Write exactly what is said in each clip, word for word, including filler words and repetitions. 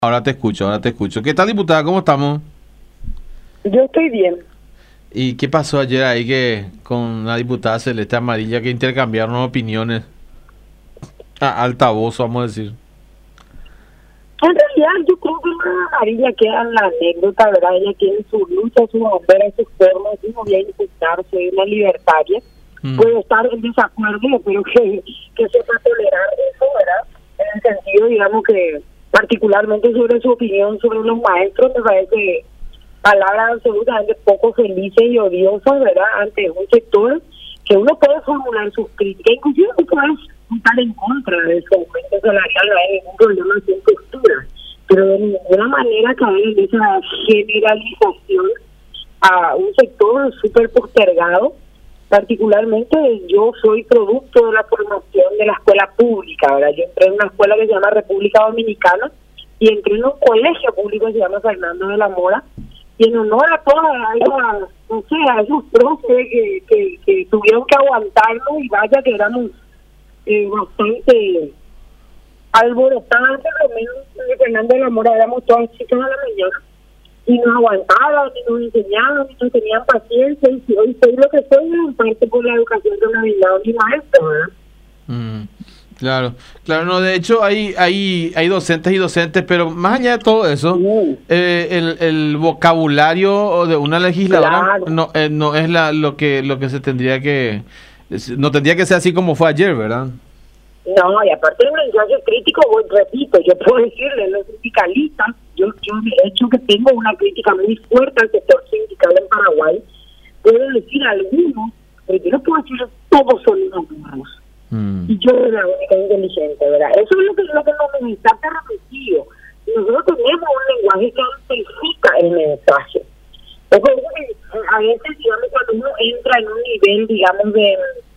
Ahora te escucho, ahora te escucho. ¿Qué tal, diputada? ¿Cómo estamos? Yo estoy bien. ¿Y qué pasó ayer ahí que con la diputada Celeste Amarilla que intercambiaron opiniones a alta voz, vamos a decir? En realidad, yo creo que la amarilla queda en la anécdota, ¿verdad? Ella tiene su lucha, su bandera, su forma, si no voy a insultar, soy una libertaria. Mm. Puedo estar en desacuerdo, pero que, que sepa tolerar eso, ¿verdad? En el sentido, digamos, que particularmente sobre su opinión sobre los maestros, me parece palabras absolutamente poco felices y odiosas, ¿verdad? Ante un sector que uno puede formular sus críticas, inclusive tú puedes estar en contra de su aumento salarial, no hay ningún problema sin postura, pero de ninguna manera caer en esa generalización a un sector súper postergado. Particularmente yo soy producto de la formación de la escuela pública, ¿verdad? Yo entré en una escuela que se llama República Dominicana y entré en un colegio público que se llama Fernando de la Mora, y en honor a todas esas, no sé, a esos profes que, que, que tuvieron que aguantarnos, y vaya que éramos eh, bastante alborotadas, por lo menos de Fernando de la Mora, éramos todas chicas a la mañana, y nos aguantaban, y nos enseñaban, y nos tenían paciencia, y si hoy soy lo que soy, en parte por la educación que me ha brindado mi maestro, ¿verdad? Mm, claro, claro, no, de hecho hay, hay, hay docentes y docentes, pero más allá de todo eso, sí. eh, el, el vocabulario de una legisladora claro. no, eh, no es la, lo que lo que se tendría que, no tendría que ser así como fue ayer, ¿verdad? No, y aparte del mensaje crítico, voy, repito, yo puedo decirle a los sindicalistas, yo, yo de hecho que tengo una crítica muy fuerte al sector sindical en Paraguay, puedo decir a algunos, pero yo no puedo decir todos son unos burros. Mm. Y yo soy la única inteligente, ¿verdad? Eso es lo que, lo que nos está permitido. Nosotros tenemos un lenguaje que amplifica el mensaje. Entonces, a veces, digamos, cuando uno entra en un nivel, digamos, de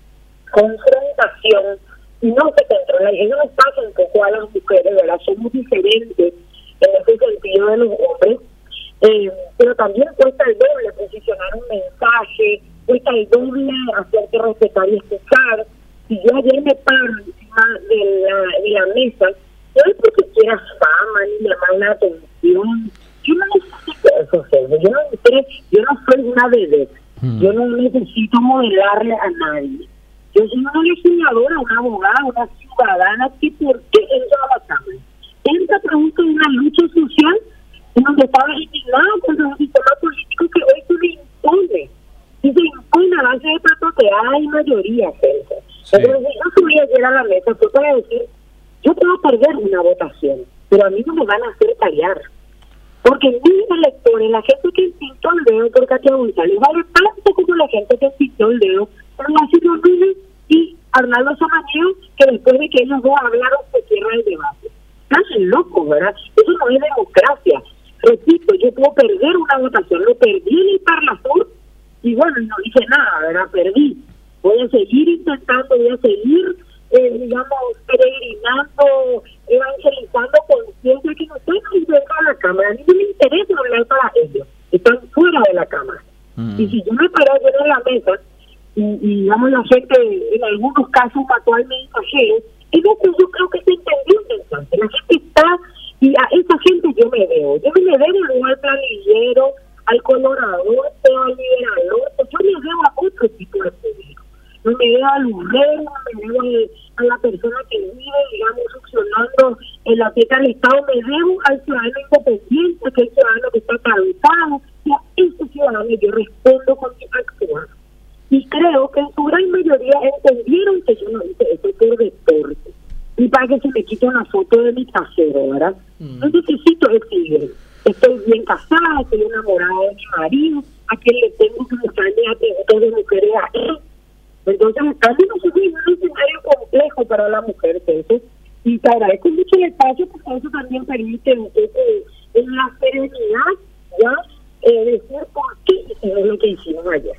confrontación, no se controla, y eso nos pasa un poco a las mujeres, ¿verdad? Somos diferentes en ese sentido de los hombres, eh, pero también cuesta el doble posicionar un mensaje, cuesta el doble hacerte respetar y escuchar. Si yo ayer me paro encima de la, de la mesa, no es porque quiera fama ni llamar la atención, yo no necesito eso, Sergio. Yo no, yo no soy una bebé, mm. yo no necesito modelarle a nadie. Yo soy una legisladora, una abogada, una ciudadana que por qué entra a la Cámara. Entra producto de una lucha social en donde está legislado contra un sistema político que hoy se le impone. Y se impone a base de patoteada y mayoría, Sergio. Sí. Entonces, yo subí ayer a la mesa fue para decir, yo puedo perder una votación, pero a mí no me van a hacer callar. Porque mis electores, la gente que pintó el dedo por Katia González, vale tanto como la gente que pintó el dedo por Nájero Rodríguez y Arnaldo Samaniego, que después de que ellos dos hablaron se cierra el debate. Están locos, ¿verdad? Eso no es democracia. Repito, yo puedo perder una votación, lo perdí en el Parlafort y bueno, no hice nada, ¿verdad? Perdí. Voy a seguir intentando, voy a seguir, eh, digamos, peregrinando, evangelizando conciencia que no estoy dentro de la Cámara. A mí no me interesa hablar para ellos, están fuera de la Cámara. Mm. Y si yo me paro ayer en la mesa, y, y digamos la gente en algunos casos mató al mensajero, es lo que yo creo que se entendió el mensaje. La gente está, y a esa gente yo me veo, yo me veo igual al planillero, al colorador, al liberador, yo me veo a otro tipo de público. No me veo al urrero, no me veo a la persona que vive, digamos, succionando en la tierra del Estado, me veo al ciudadano independiente, que es el ciudadano que está cansado, y a ese ciudadano yo respondo con mi actuar. Y creo que en su gran mayoría entendieron que yo no hice eso por deporte. Y para que se me quite una foto de mi trasero, ¿verdad? Mm. No necesito exhibir. Estoy bien casada, estoy enamorada de mi marido, a quien le tengo que mostrarle atributos de mujeres a él. Entonces, casi no soy un escenario complejo para la mujer, eso. Y te agradezco mucho el espacio, porque eso también permite un poco en la serenidad, ya, eh, decir por qué hicimos lo que hicimos ayer.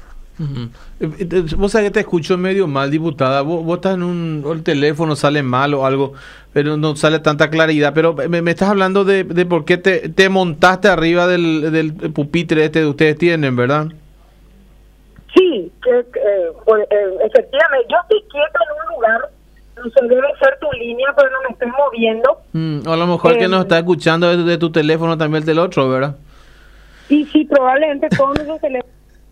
Uh-huh. Vos sabés que te escucho medio mal, diputada. Vos, vos estás en un el teléfono, sale mal o algo, pero no sale tanta claridad. Pero me, me estás hablando de, de por qué te, te montaste arriba del, del pupitre este que ustedes tienen, ¿verdad? Sí, que, eh, pues, eh, efectivamente, yo estoy quieta en un lugar, no no sé, debe ser tu línea, pero no me estoy moviendo. Mm, o a lo mejor eh, que nos está escuchando desde de tu teléfono también el del otro, ¿verdad? Y sí, probablemente todos nuestros teléfonos.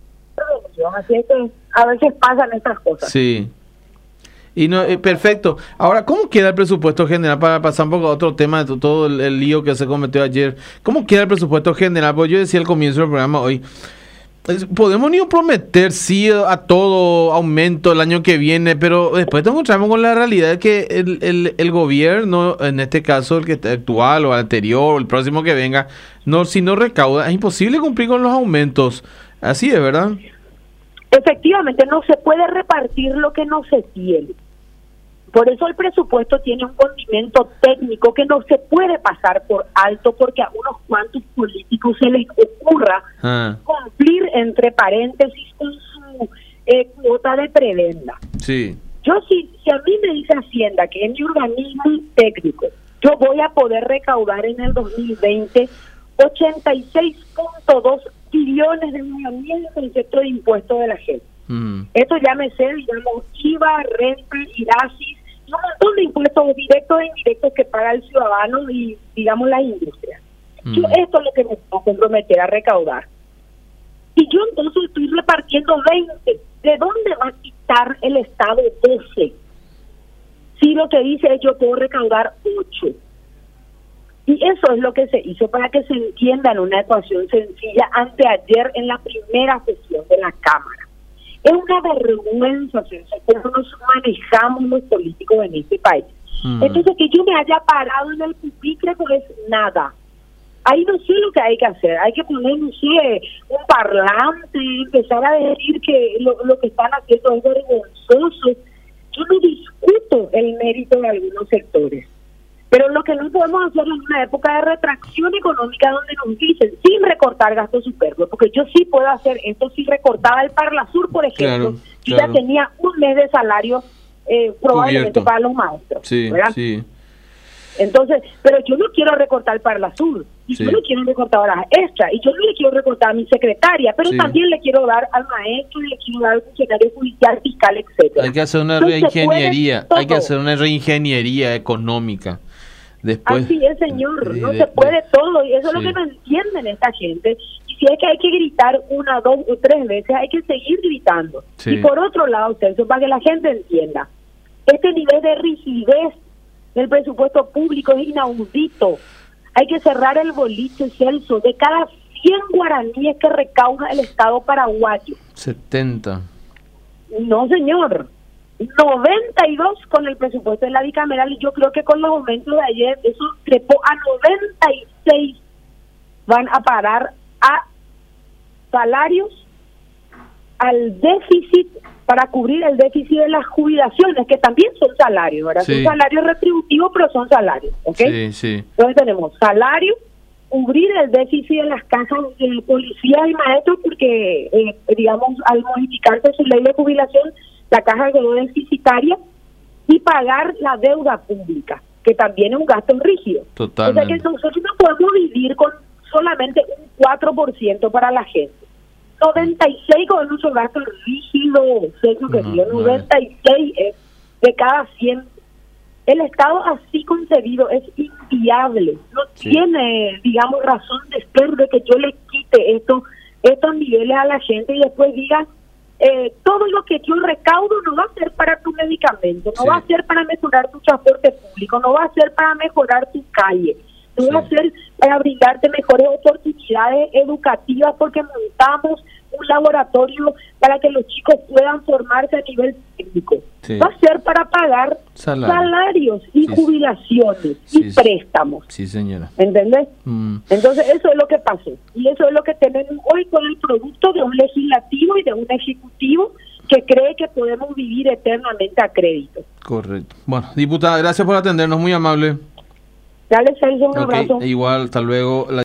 Así es que a veces pasan estas cosas. Sí. Y no, eh, perfecto. Ahora, ¿cómo queda el presupuesto general? Para pasar un poco a otro tema de todo el, el lío que se cometió ayer. ¿Cómo queda el presupuesto general? Pues yo decía al comienzo del programa hoy, podemos ni prometer sí a todo aumento el año que viene, pero después nos encontramos con la realidad de que el, el, el gobierno, en este caso el que está actual o anterior o el próximo que venga, no si no recauda, es imposible cumplir con los aumentos. Así es, ¿verdad? Efectivamente, no se puede repartir lo que no se tiene. Por eso el presupuesto tiene un condimento técnico que no se puede pasar por alto porque a unos cuantos políticos se les ocurra ah. cumplir, entre paréntesis, con su eh, cuota de prebenda. Sí. Yo, si, si a mí me dice Hacienda que es mi organismo técnico, yo voy a poder recaudar en el dos mil veinte ochenta y seis punto dos billones de millones en el concepto de impuestos de la gente. Mm. Esto llámese, digamos, I V A, renta, IRASIS, un montón de impuestos directos e indirectos que paga el ciudadano y, digamos, la industria. Mm. Yo, esto es lo que me voy a comprometer a recaudar. Y yo entonces estoy repartiendo veinte. ¿De dónde va a quitar el Estado doce? Si lo que dice es yo puedo recaudar ocho. Y eso es lo que se hizo para que se entienda en una ecuación sencilla anteayer en la primera sesión de la Cámara. Es una vergüenza, Celso, cómo nos manejamos los políticos en este país. Mm. Entonces, que yo me haya parado en el pupitre no es nada. Ahí no sé lo que hay que hacer. Hay que poner, no sé, un parlante, empezar a decir que lo, lo que están haciendo es vergonzoso. Yo no discuto el mérito de algunos sectores. Pero lo que no podemos hacer en una época de retracción económica donde nos dicen sin recortar gastos superfluos, porque yo sí puedo hacer esto si recortaba el Parlasur, por ejemplo, claro, yo claro. ya tenía un mes de salario eh, probablemente Cubierto. Para los maestros, sí, ¿verdad? Sí. Entonces, pero yo no quiero recortar el Parlasur, y sí. yo no quiero recortar horas extras, y yo no le quiero recortar a mi secretaria, pero sí. también le quiero dar al maestro, le quiero dar al funcionario judicial, fiscal, etcétera. Hay que hacer una Entonces, reingeniería, hay que hacer una reingeniería económica. Después, Así es, señor, no de, se puede de, todo, y eso sí. es lo que no entienden esta gente. Y si es que hay que gritar una, dos o tres veces, hay que seguir gritando. Sí. Y por otro lado, Celso, para que la gente entienda, este nivel de rigidez del presupuesto público es inaudito. Hay que cerrar el boliche, Celso, de cada cien guaraníes que recauda el Estado paraguayo. setenta. No, señor. noventa y dos con el presupuesto de la bicameral, y yo creo que con los aumentos de ayer eso trepó a noventa y seis. Van a parar a salarios, al déficit para cubrir el déficit de las jubilaciones, que también son salarios, ¿verdad? Sí. Son salarios retributivos, pero son salarios, ¿ok? Sí, sí. Entonces tenemos salario, cubrir el déficit de las cajas de policías y maestros, porque, eh, digamos, al modificarse su ley de jubilación, la caja quedó deficitaria, y pagar la deuda pública, que también es un gasto rígido. Totalmente. O sea que nosotros no podemos vivir con solamente un cuatro por ciento para la gente. noventa y seis con nuestro gasto rígido, Celso, que no, noventa y seis es de cada cien. El Estado así concebido es inviable. No sí. tiene, digamos, razón de ser de que yo le quite esto, estos niveles a la gente y después diga, Eh, todo lo que yo recaudo no va a ser para tu medicamento, no sí. va a ser para mejorar tu transporte público, no va a ser para mejorar tu calle, no sí. va a ser para brindarte mejores oportunidades educativas porque montamos un laboratorio para que los chicos puedan formarse a nivel técnico. Sí. Va a ser para pagar Salario. salarios y sí. jubilaciones sí. y préstamos. Sí, señora. ¿Entendés? Mm. Entonces, eso es lo que pasó. Y eso es lo que tenemos hoy con el producto de un legislativo y de un ejecutivo que cree que podemos vivir eternamente a crédito. Correcto. Bueno, diputada, gracias por atendernos, muy amable. Dale, Celso, un okay. abrazo. Igual, hasta luego. La